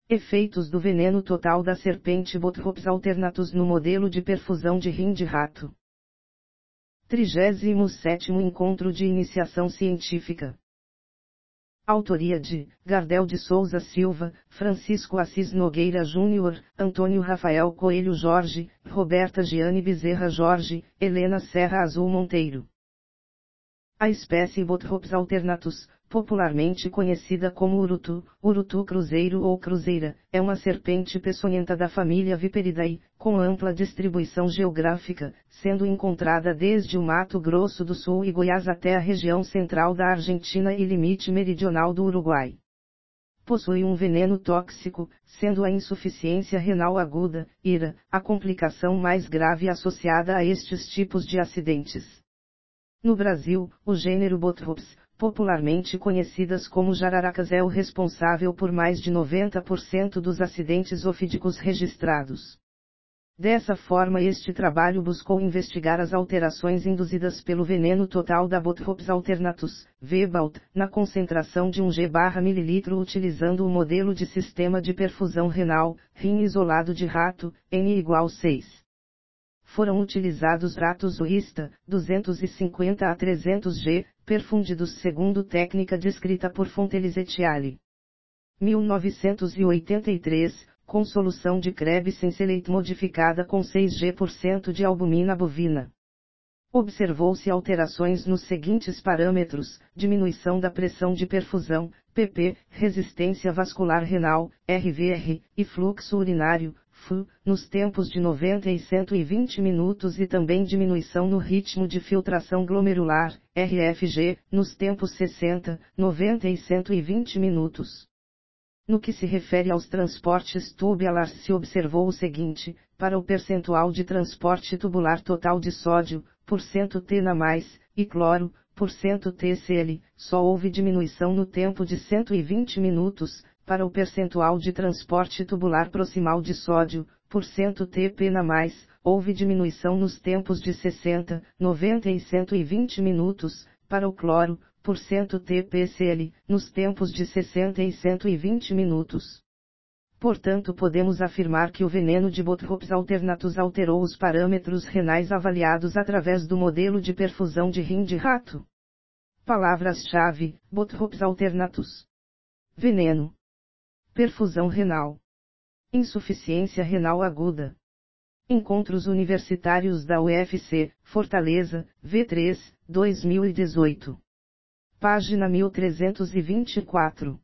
Efeitos do veneno total da serpente Bothrops alternatus no modelo de perfusão de rim de rato. 37º Encontro de Iniciação Científica. Autoria de Gardel de Souza Silva, Francisco Assis Nogueira Júnior, Antônio Rafael Coelho Jorge, Roberta Giane Bezerra Jorge, Helena Serra Azul Monteiro. A espécie Bothrops alternatus, popularmente conhecida como urutu, urutu cruzeiro ou cruzeira, é uma serpente peçonhenta da família Viperidae, com ampla distribuição geográfica, sendo encontrada desde o Mato Grosso do Sul e Goiás até a região central da Argentina e limite meridional do Uruguai. Possui um veneno tóxico, sendo a insuficiência renal aguda, IRA, a complicação mais grave associada a estes tipos de acidentes. No Brasil, o gênero Bothrops, popularmente conhecidas como jararacas, é o responsável por mais de 90% dos acidentes ofídicos registrados. Dessa forma, este trabalho buscou investigar as alterações induzidas pelo veneno total da Bothrops alternatus, VBALT, na concentração de 1 g/ml utilizando o modelo de sistema de perfusão renal, rim isolado de rato, N = 6. Foram utilizados ratos Uista, 250 a 300 g, perfundidos segundo técnica descrita por Fontelizet al. 1983, com solução de Krebs Senselate modificada com 6% de albumina bovina. Observou-se alterações nos seguintes parâmetros: diminuição da pressão de perfusão, PP, resistência vascular renal, RVR, e fluxo urinário, FU, nos tempos de 90 e 120 minutos e também diminuição no ritmo de filtração glomerular, RFG, nos tempos 60, 90 e 120 minutos. No que se refere aos transportes tubular, se observou o seguinte: para o percentual de transporte tubular total de sódio, %T e cloro, %TCl, só houve diminuição no tempo de 120 minutos, para o percentual de transporte tubular proximal de sódio, %TP houve diminuição nos tempos de 60, 90 e 120 minutos, para o cloro, %TPCl, nos tempos de 60 e 120 minutos. Portanto, podemos afirmar que o veneno de Bothrops alternatus alterou os parâmetros renais avaliados através do modelo de perfusão de rim de rato. Palavras-chave: Bothrops alternatus, veneno, perfusão renal, insuficiência renal aguda. Encontros Universitários da UFC, Fortaleza, V3, 2018. Página 1324.